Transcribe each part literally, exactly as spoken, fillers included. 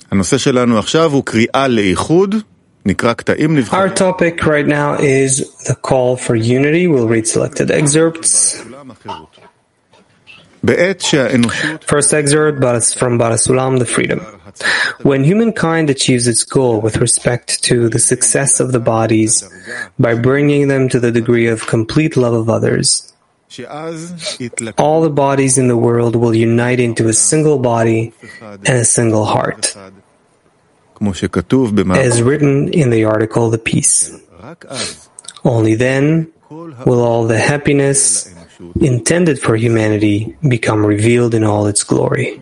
הנושא שלנו עכשיו הוא קריאה לאיחוד. Our topic right now is the call for unity. We'll read selected excerpts. First excerpt from Barasulam, the freedom. When humankind achieves its goal with respect to the success of the bodies by bringing them to the degree of complete love of others, all the bodies in the world will unite into a single body and a single heart, as written in the article The Peace. Only then will all the happiness intended for humanity become revealed in all its glory.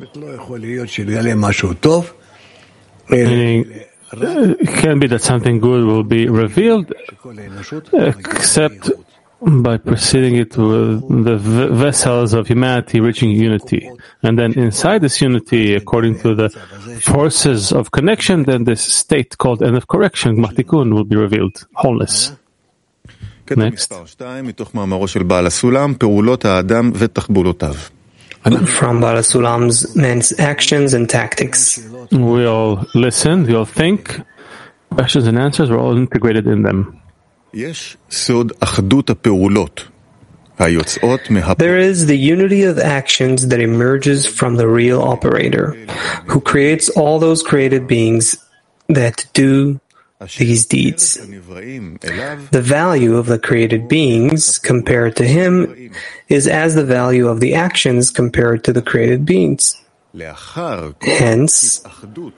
Meaning, it can be that something good will be revealed, except by preceding it with the vessels of humanity reaching unity. And then inside this unity, according to the forces of connection, then this state called end of correction, Matikun, will be revealed, wholeness. Next. From Bala Sulam's Men's Actions and Tactics. We all listen, we all think. Questions and answers are all integrated in them. There is the unity of actions that emerges from the real operator, who creates all those created beings that do these deeds. The value of the created beings compared to him is as the value of the actions compared to the created beings. Hence,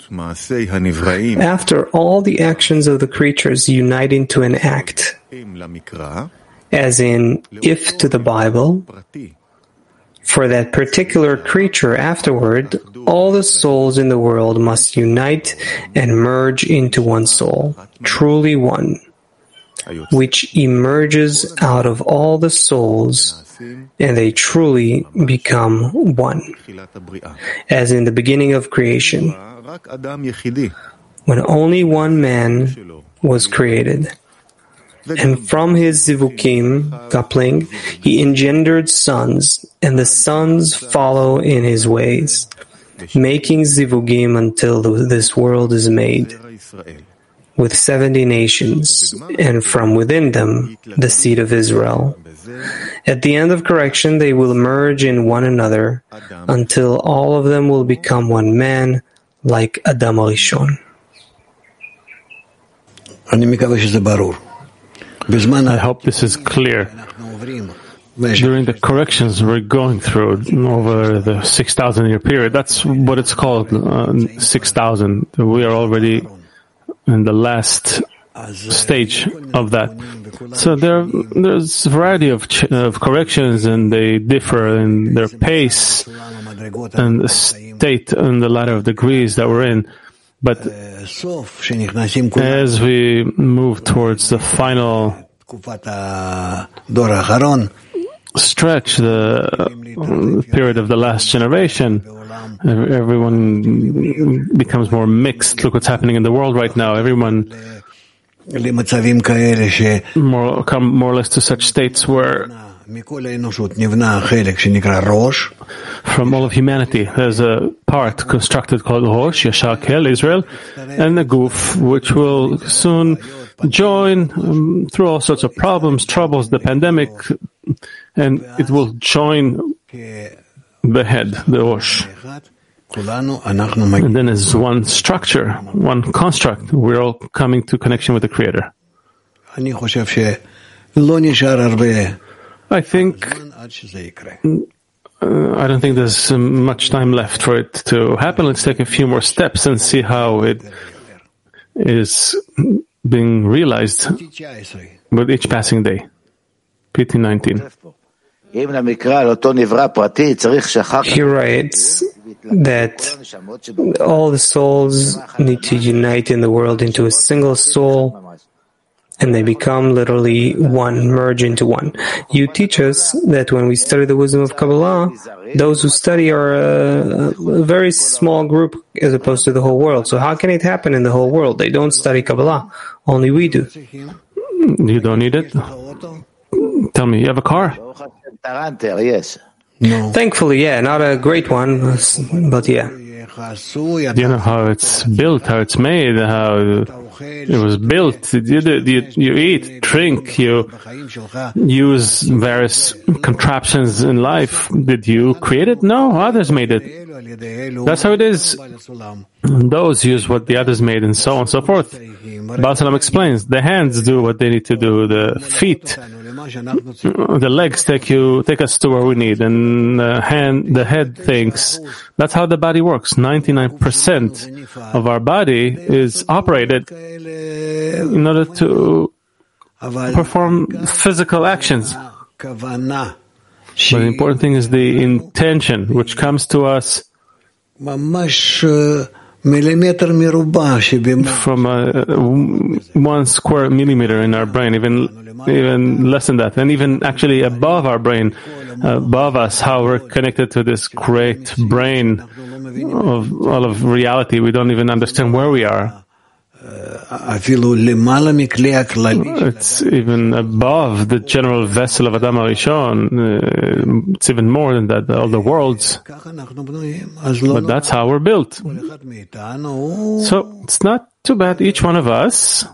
after all the actions of the creatures unite into an act, as in if to the Bible, for that particular creature afterward, all the souls in the world must unite and merge into one soul, truly one, which emerges out of all the souls, and they truly become one, as in the beginning of creation, when only one man was created. And from his zivukim, coupling, he engendered sons, and the sons follow in his ways, making zivugim until this world is made, with seventy nations, and from within them, the seed of Israel. At the end of correction, they will merge in one another, until all of them will become one man, like Adam Arishon. I hope this is clear. During the corrections we're going through over the six thousand year period, that's what it's called, uh, six thousand. We are already in the last stage of that. So there, there's a variety of, ch- of corrections, and they differ in their pace and the state and the ladder of degrees that we're in. But as we move towards the final stretch, the period of the last generation, everyone becomes more mixed. Look what's happening in the world right now. Everyone more, come more or less to such states where from all of humanity there's a part constructed called Rosh, Yashar Kel, Israel, and a Guf, which will soon join um, through all sorts of problems, troubles, the pandemic, and it will join the head, the Rosh. And then as one structure, one construct, we're all coming to connection with the Creator. I think, uh, I don't think there's um, much time left for it to happen. Let's take a few more steps and see how it is being realized with each passing day. P T nineteen. He writes that all the souls need to unite in the world into a single soul, and they become literally one, merge into one. You teach us that when we study the wisdom of Kabbalah, those who study are a, a very small group as opposed to the whole world. So how can it happen in the whole world? They don't study Kabbalah. Only we do. You don't need it. Tell me, you have a car? Yes. No. Thankfully, yeah, not a great one, but yeah. Do you know how it's built, how it's made, how it was built? You, you, you eat, drink, you use various contraptions in life. Did you create it? No, others made it. That's how it is. Those use what the others made, and so on and so forth. Baal Salam explains, the hands do what they need to do, the feet, the legs take you, take us to where we need, and the hand, the head thinks. That's how the body works. ninety-nine percent of our body is operated in order to perform physical actions. But the important thing is the intention, which comes to us from uh, one square millimeter in our brain, even even less than that, and even actually above our brain, uh, above us, how we're connected to this great brain of all of reality. We don't even understand where we are. It's even above the general vessel of Adam HaRishon. Uh, it's even more than that, all the worlds. But that's how we're built. So it's not too bad. Each one of us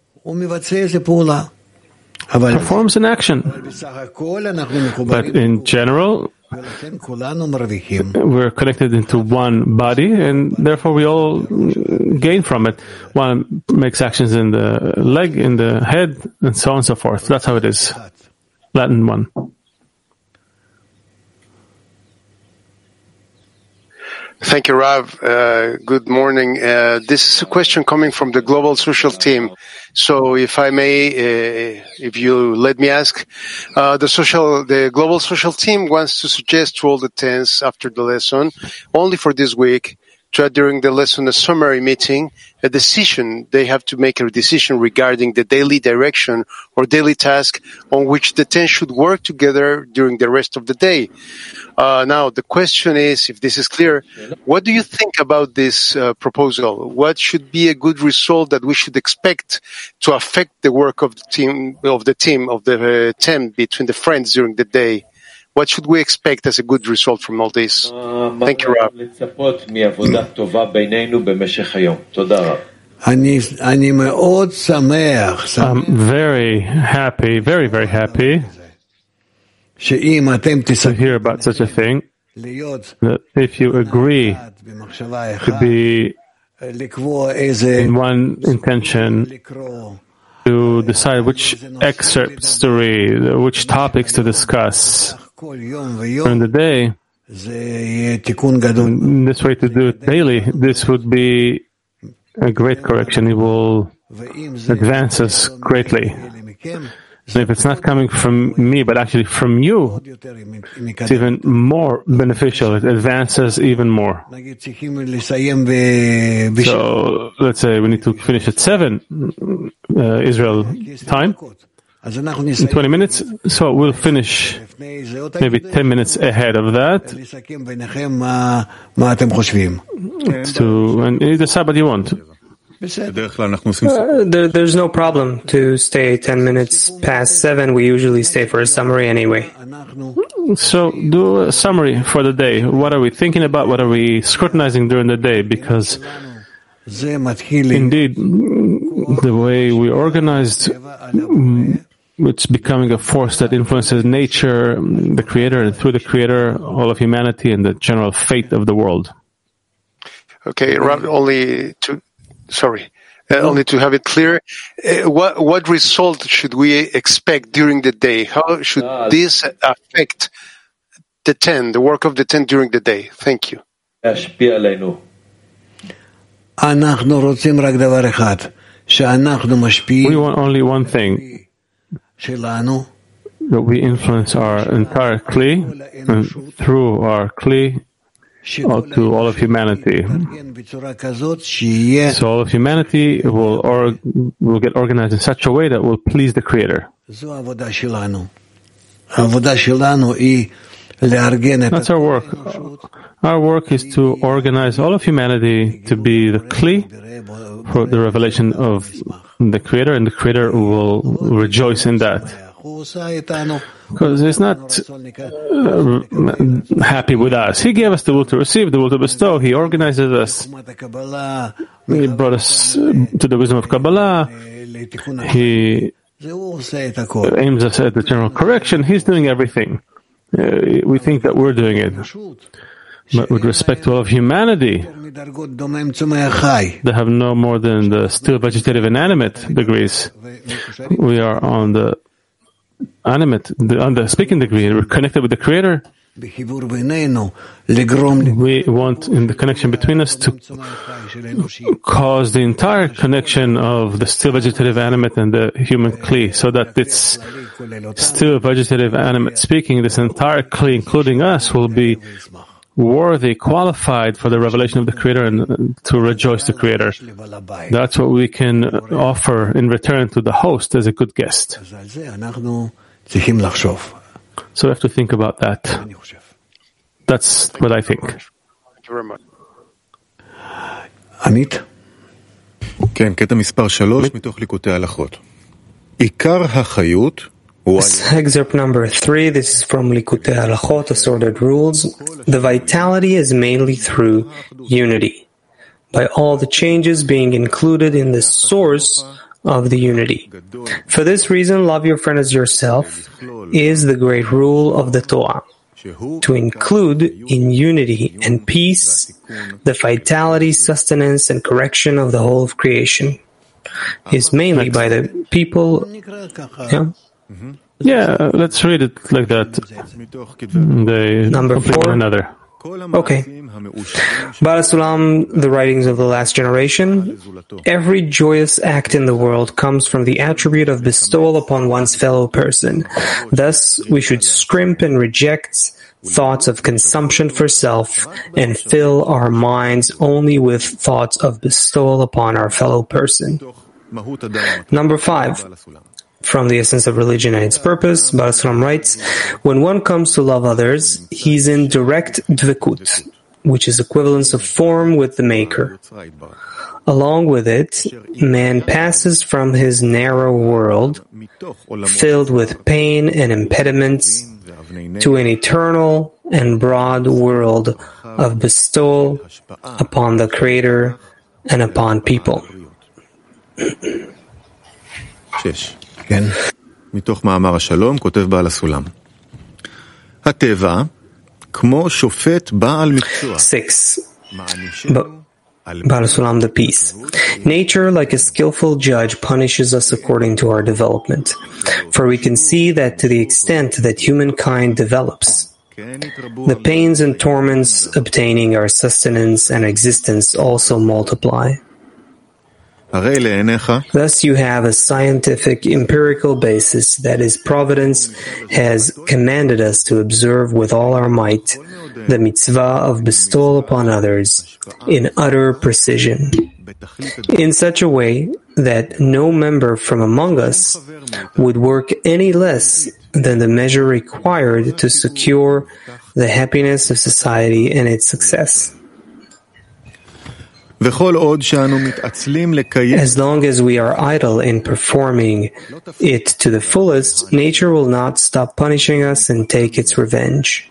performs an action. But in general, we're connected into one body, and therefore we all gain from it. One makes actions in the leg, in the head, and so on and so forth. That's how it is. Latin one. Thank you, Rav. Uh, good morning. Uh, this is a question coming from the Global Social Team. So, if I may, uh, if you let me ask, uh, the social, the Global Social Team wants to suggest to all the tens after the lesson, only for this week, to add during the lesson a summary meeting, a decision. They have to make a decision regarding the daily direction or daily task on which the ten should work together during the rest of the day. Uh, now, the question is, if this is clear, what do you think about this uh, proposal? What should be a good result that we should expect to affect the work of the team, of the team, of the uh, ten between the friends during the day? What should we expect as a good result from all this? Thank you, Rav. I'm very happy, very, very happy to hear about such a thing, that if you agree to be in one intention, to decide which excerpts to read, which topics to discuss during the day, in this way to do it daily, this would be a great correction. It will advance us greatly. And if it's not coming from me, but actually from you, it's even more beneficial. It advances even more. So, let's say we need to finish at seven uh, Israel time, in twenty minutes. So we'll finish maybe ten minutes ahead of that. To, and you decide what you want. Uh, there, there's no problem to stay ten minutes past seven. We usually stay for a summary anyway. So do a summary for the day. What are we thinking about? What are we scrutinizing during the day? Because indeed, the way we organized, it's becoming a force that influences nature, the Creator, and through the Creator, all of humanity and the general fate of the world. Okay, Rav, only to... Sorry, uh, only to have it clear, uh, what what result should we expect during the day? How should this affect the ten, the work of the ten during the day? Thank you. We want only one thing, that we influence our entire Kli, and through our Kli, to all of humanity. So all of humanity will or, will get organized in such a way that will please the Creator. That's our work. Our work is to organize all of humanity to be the Kli for the revelation of the Creator, and the Creator will rejoice in that. Because he's not uh, happy with us. He gave us the will to receive, the will to bestow. He organizes us. He brought us to the wisdom of Kabbalah. He aims us at the general correction. He's doing everything. Uh, we think that we're doing it. But with respect to all of humanity, they have no more than the still vegetative inanimate degrees. We are on the animate, the, on the speaking degree. We're connected with the Creator. We want, in the connection between us, to cause the entire connection of the still vegetative animate and the human kli, so that it's still vegetative animate speaking, this entire kli, including us, will be worthy, qualified for the revelation of the Creator and to rejoice the Creator. That's what we can offer in return to the host as a good guest. So we have to think about that. That's what I think. Thank you very much. עמית? כן, קטע מספר שלוש מתוך ליקוטי ההלכות. עיקר החיות Excerpt number three, this is from Likutei Halachot, Assorted Rules. The vitality is mainly through unity, by all the changes being included in the source of the unity. For this reason, love your friend as yourself is the great rule of the Torah, to include in unity and peace the vitality, sustenance, and correction of the whole of creation. Is mainly by the people... Yeah? Mm-hmm. Yeah, uh, let's read it like that. They Number four. Another. Okay. Baal HaSulam, the writings of the last generation. Every joyous act in the world comes from the attribute of bestowal upon one's fellow person. Thus, we should scrimp and reject thoughts of consumption for self and fill our minds only with thoughts of bestowal upon our fellow person. Number five. From the essence of religion and its purpose, Baal HaSulam writes, when one comes to love others, he's in direct dvekut, which is equivalence of form with the Maker. Along with it, man passes from his narrow world, filled with pain and impediments, to an eternal and broad world of bestowal upon the Creator and upon people. כן. מתוך מאמר השלום, כותב בעל הסולם. הטבע, כמו שופט בעל מקצוע. Six. Baal HaSulam, the peace. Nature, like a skillful judge, punishes us according to our development. For we can see that to the extent that humankind develops, the pains and torments obtaining our sustenance and existence also multiply. Thus you have a scientific, empirical basis that is providence has commanded us to observe with all our might the mitzvah of bestowal upon others in utter precision, in such a way that no member from among us would work any less than the measure required to secure the happiness of society and its success. As long as we are idle in performing it to the fullest, nature will not stop punishing us and take its revenge.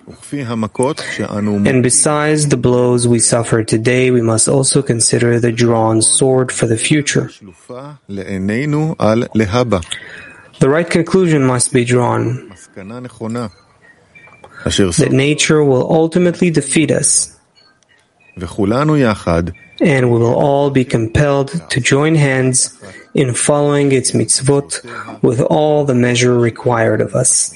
And besides the blows we suffer today, we must also consider the drawn sword for the future. The right conclusion must be drawn, that nature will ultimately defeat us, and we will all be compelled to join hands in following its mitzvot with all the measure required of us.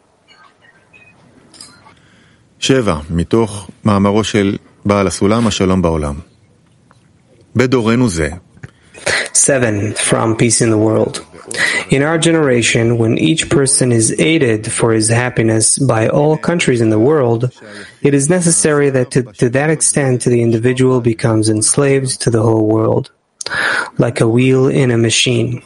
שבע, מתוך מאמרו של בעל הסולם, השלום בעולם. בדורנו זה. Seven, from Peace in the World. In our generation, when each person is aided for his happiness by all countries in the world, it is necessary that to, to that extent the individual becomes enslaved to the whole world, like a wheel in a machine.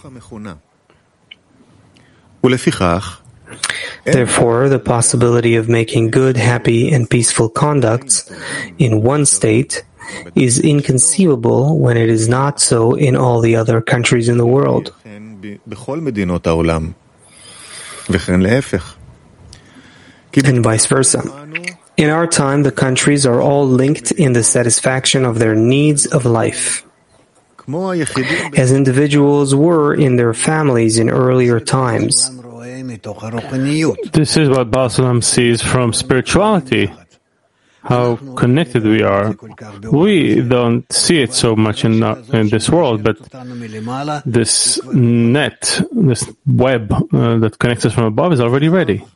Therefore, the possibility of making good, happy, and peaceful conducts in one state is inconceivable when it is not so in all the other countries in the world. and vice versa. In our time, the countries are all linked in the satisfaction of their needs of life, as individuals were in their families in earlier times. This is what Baal Sulam sees from spirituality, how connected we are. We don't see it so much in, uh, in this world, but this net, this web uh, that connects us from above is already ready.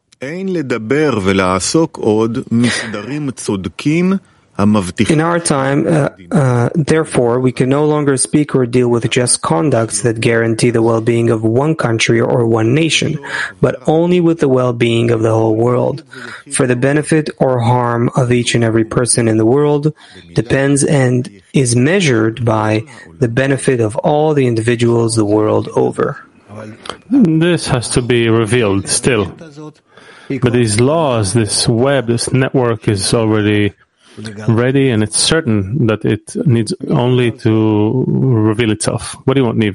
In our time, uh, uh, therefore, we can no longer speak or deal with just conducts that guarantee the well-being of one country or one nation, but only with the well-being of the whole world. For the benefit or harm of each and every person in the world depends and is measured by the benefit of all the individuals the world over. This has to be revealed still. But these laws, this web, this network is already ready, and it's certain that it needs only to reveal itself. What do you want, Niv?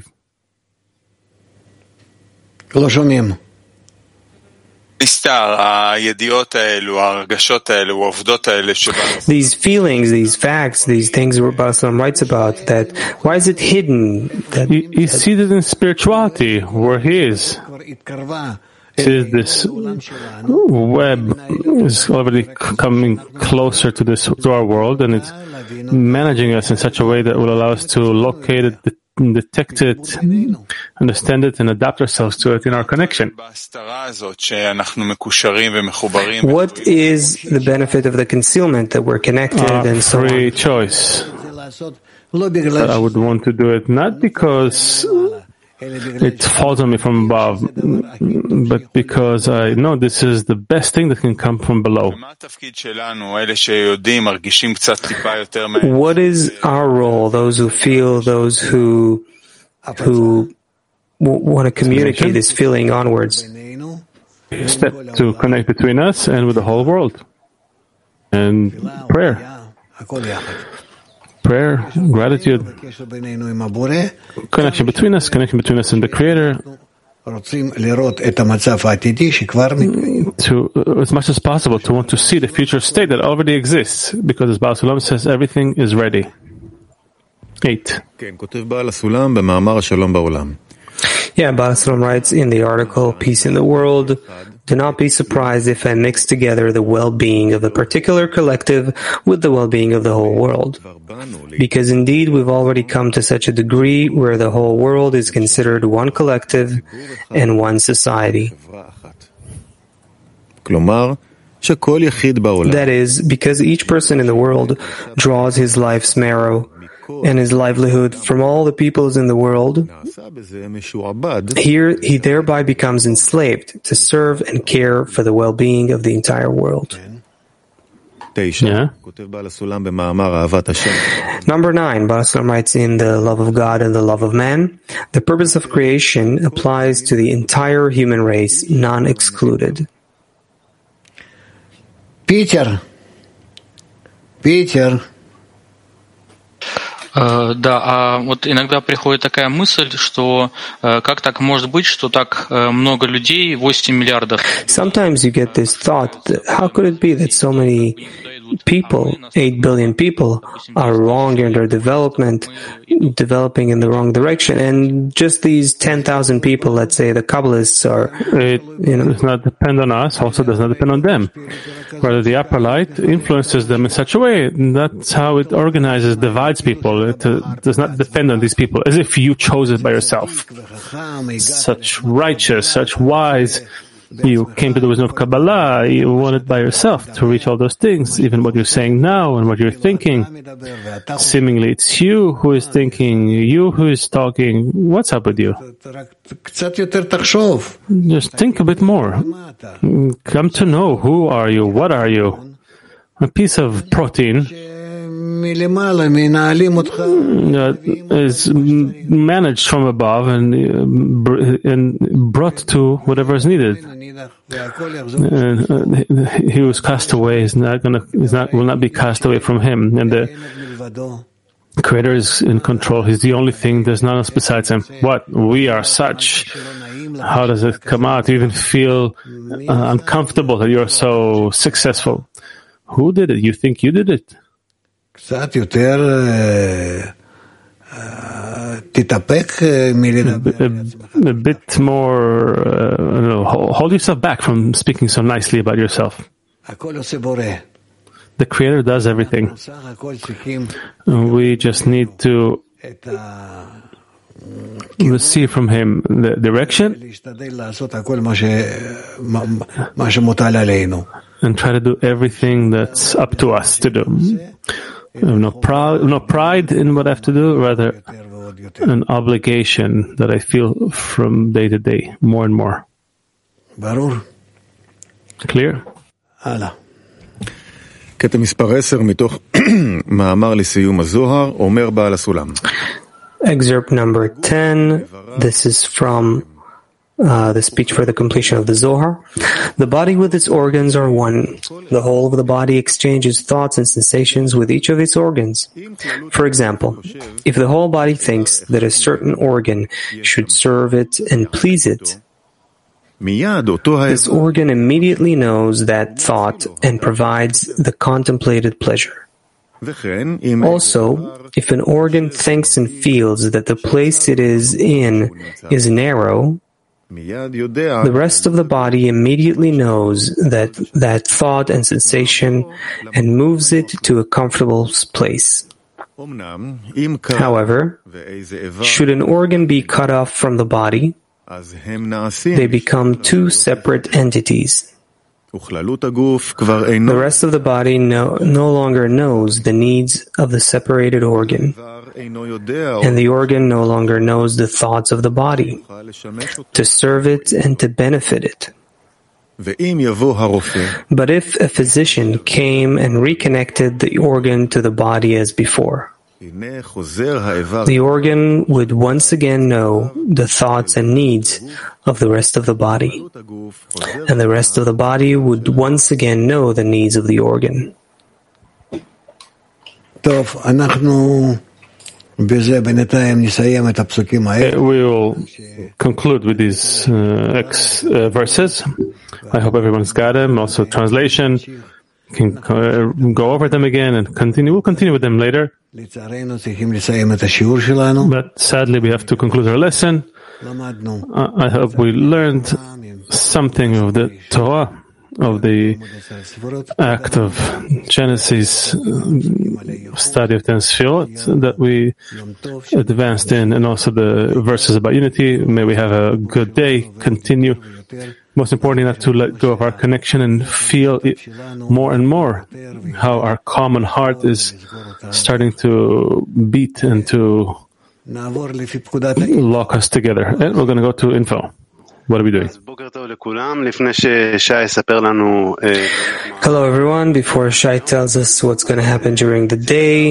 These feelings, these facts, these things where Baal Sulam writes about, that why is it hidden? That, he, he's seated in spirituality, where he is. Is this web is already coming closer to this to our world, and it's managing us in such a way that will allow us to locate it, detect it, understand it, and adapt ourselves to it in our connection. What is the benefit of the concealment that we're connected uh, and so on? Free choice. I would want to do it not because it falls on me from above, but because I know this is the best thing that can come from below. What is our role, those who feel, those who who w- want to communicate this feeling onwards? Step to connect between us and with the whole world. And prayer. Prayer, gratitude, connection between us, connection between us and the Creator, to, uh, as much as possible, to want to see the future state that already exists, because as Baal Sulam says, everything is ready. Eight. Yeah, Baal Sulam writes in the article, Peace in the World, do not be surprised if I mix together the well-being of the particular collective with the well-being of the whole world. Because indeed we've already come to such a degree where the whole world is considered one collective and one society. That is, because each person in the world draws his life's marrow and his livelihood from all the peoples in the world, here he thereby becomes enslaved to serve and care for the well-being of the entire world. Yeah. Number nine, Baal Sulam writes in The Love of God and the Love of Man, the purpose of creation applies to the entire human race, none excluded. Peter. Peter. Да, а вот иногда приходит такая мысль, что как так может быть, что так много людей, восемь миллиардов. Sometimes you get this thought, that how could it be that so many people, eight billion people, are wrong in their development, developing in the wrong direction, and just these ten thousand people, let's say the Kabbalists are, it you know, does not depend on us, also does not depend on them. Rather, the upper light influences them in such a way, that's how it organizes, divides people. It uh, does not depend on these people, as if you chose it by yourself. Such righteous, such wise, you came to the wisdom of Kabbalah, you want it by yourself to reach all those things, even what you're saying now and what you're thinking. Seemingly it's you who is thinking, you who is talking. What's up with you? Just think a bit more. Come to know who are you, what are you. A piece of protein that is managed from above and and brought to whatever is needed. And he who is cast away is not going to is not will not be cast away from him. And the The Creator is in control. He's the only thing. There's none else besides Him. What? We are such. How does it come out? You even feel uh, uncomfortable that you're so successful. Who did it? You think you did it? A, a, a bit more, uh, I don't know, hold yourself back from speaking so nicely about yourself. The Creator does everything. We just need to receive from Him the direction and try to do everything that's up to us to do. No proud, no pride in what I have to do, rather an obligation that I feel from day to day, more and more. Clear? קטע מספר עשר מתוך מאמר לסיום הזוהר, אומר בעל הסולם. Excerpt number ten. This is from uh, the speech for the completion of the Zohar. The body with its organs are one. The whole of the body exchanges thoughts and sensations with each of its organs. For example, if the whole body thinks that a certain organ should serve it and please it, this organ immediately knows that thought and provides the contemplated pleasure. Also, if an organ thinks and feels that the place it is in is narrow, the rest of the body immediately knows that that thought and sensation and moves it to a comfortable place. However, should an organ be cut off from the body, they become two separate entities. The rest of the body no, no longer knows the needs of the separated organ, and the organ no longer knows the thoughts of the body, to serve it and to benefit it. But if a physician came and reconnected the organ to the body as before, the organ would once again know the thoughts and needs of the rest of the body, and the rest of the body would once again know the needs of the organ. We will conclude with these uh, ex, uh, verses. I hope everyone's got them. Also, translation. Can uh, go over them again and continue. We'll continue with them later. But sadly, we have to conclude our lesson. Uh, I hope we learned something of the Torah, of the act of Genesis, study of Ten Sefirot that we advanced in, and also the verses about unity. May we have a good day. Continue. Most importantly, not to let go of our connection and feel it more and more, how our common heart is starting to beat and to lock us together. And we're going to go to info. What are we doing? Hello, everyone. Before Shai tells us what's going to happen during the day,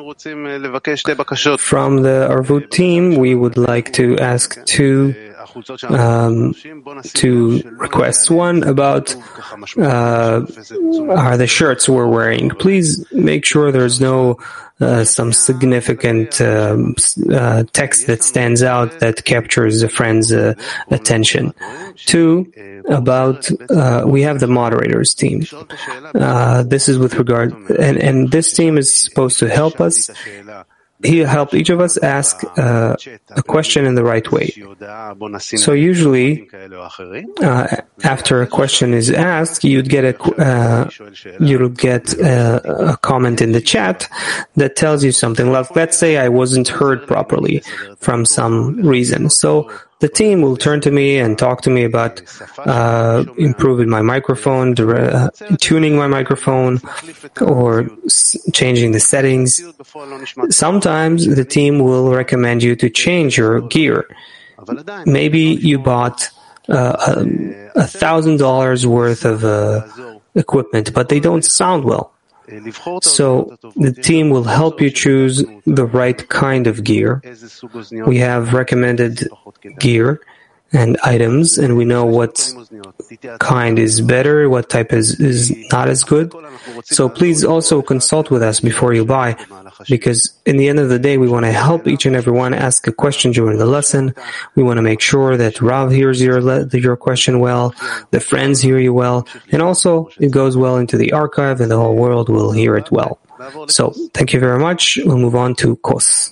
from the Arvut team, we would like to ask two Um, two requests. One about uh, are the shirts we're wearing. Please make sure there's no uh, some significant um, uh, text that stands out that captures a friend's uh, attention. Two, about uh, we have the moderators team. Uh, this is with regard, and, and this team is supposed to help us. He helped each of us ask uh, a question in the right way. So usually, uh, after a question is asked, you'd get a uh, you'll get a, a comment in the chat that tells you something. Like, let's say I wasn't heard properly from some reason. So the team will turn to me and talk to me about uh, improving my microphone, uh, tuning my microphone, or s- changing the settings. Sometimes the team will recommend you to change your gear. Maybe you bought uh, a thousand dollars worth of uh, equipment, but they don't sound well. So the team will help you choose the right kind of gear. We have recommended gear and items, and we know what kind is better, what type is, is not as good. So please also consult with us before you buy, because in the end of the day, we want to help each and every one ask a question during the lesson. We want to make sure that Rav hears your le- your question well, the friends hear you well, and also it goes well into the archive and the whole world will hear it well. So thank you very much. We'll move on to Kos.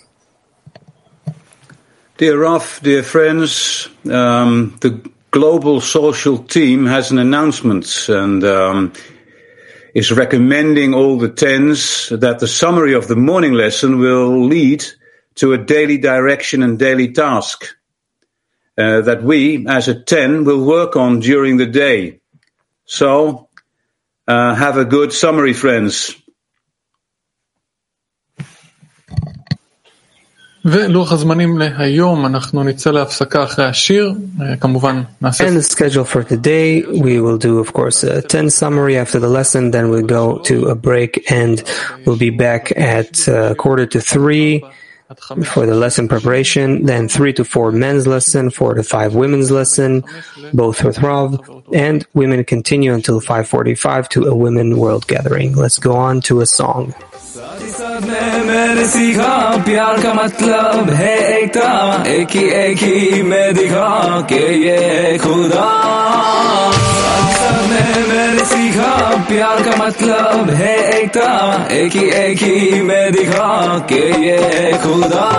Dear Rav, dear friends, um, the Global Social Team has an announcement and um, is recommending all the tens that the summary of the morning lesson will lead to a daily direction and daily task uh, that we, as a ten, will work on during the day. So, uh, have a good summary, friends. ולוח הזמנים להיום, אנחנו נצא להפסקה אחרי השיר, כמובן נעשה... And the schedule for today, we will do, of course, a ten summary after the lesson, then we'll go to a break and we'll be back at uh, quarter to three for the lesson preparation, then three to four men's lesson, four to five women's lesson, both with Rav, and women continue until five forty-five to a women world gathering. Let's go on to a song. मेरे सीखा प्यार का मतलब है एकता एक ही एक ही मैं दिखा के ये खुदा सबने मेरे सीखा प्यार का मतलब है एकता एक ही एक ही मैं दिखा के ये खुदा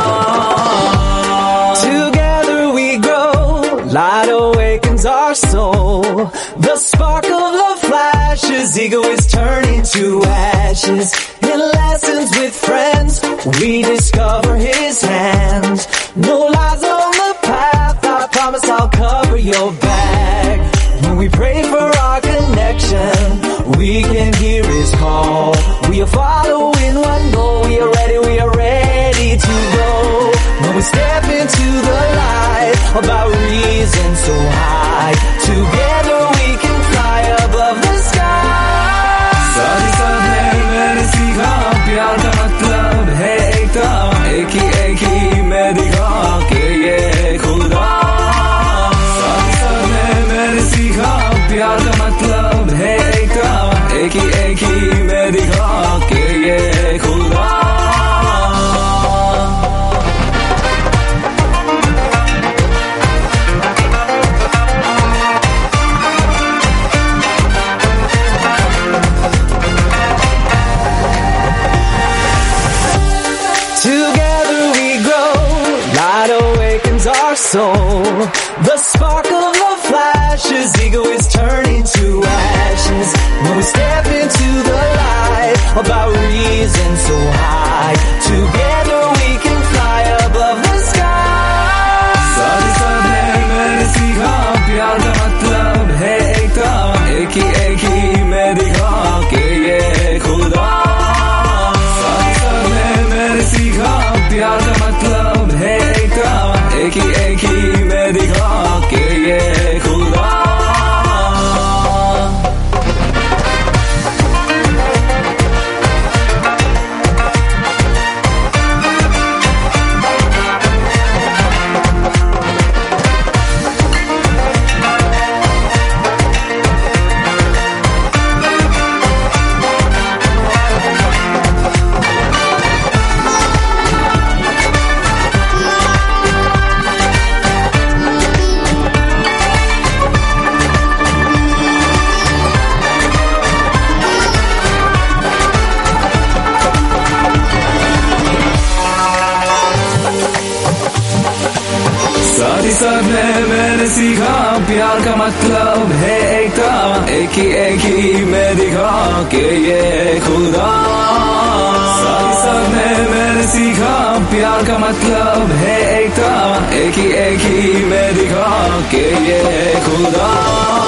Together we grow, light awakens our soul. The spark of love flashes, ego is turning to ashes. In lessons with friends, we discover his hand. No lies on the path, I promise I'll cover your back. When we pray for our connection, we can hear his call. We are following one goal, we are ready, we are ready to go. When we step into the light, about reason so high, together we can fly above the sky. सारी सब है मैंने सीखा प्यार का मतलब है एकता एक ही एक ही मैं दिखा के ये खुदा सारी सब है मैंने सीखा प्यार का मतलब है एकता एक ही एक ही मैं दिखा के ये खुदा soul. The spark of love flashes, ego is turning to ashes. When we step into the light, about reason so high, together we can fly above the sky. सारी सब है मैंने सीखा प्यार का मतलब है एकता एक ही एक ही मैं दिखा के ये खुदा सारी सब है मैंने सीखा प्यार का मतलब है एकता एक ही एक ही मैं दिखा के ये खुदा सबने मैंने सीखा प्यार का मतलब है एकता एक ही एक ही मैं दिखा के ये खुदा सारी सबने मैंने सीखा प्यार का मतलब है एकता एक ही एक ही मैं दिखा के ये खुदा